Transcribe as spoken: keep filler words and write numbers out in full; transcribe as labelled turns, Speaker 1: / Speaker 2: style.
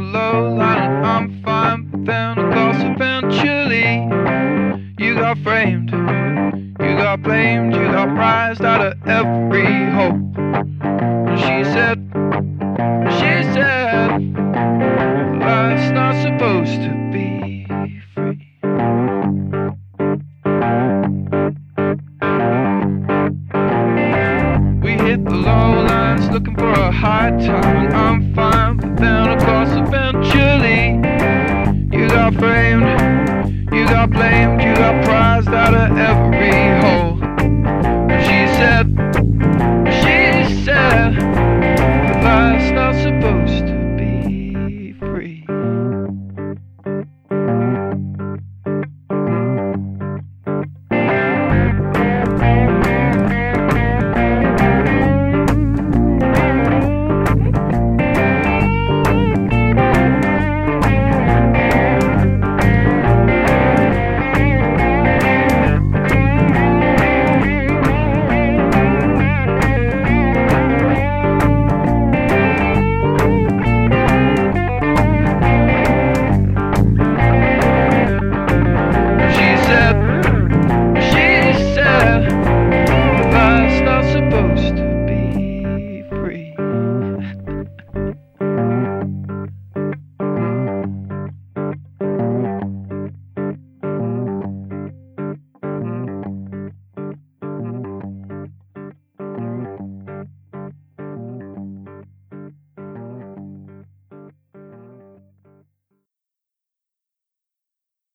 Speaker 1: low line and I'm fine, but then of course eventually you got framed, you got blamed, you got prized out of every hope. And she said, she said, life's not supposed to be free. We hit the low lines looking for a high time, and I'm fine, but then of course eventually you got framed, you got blamed, you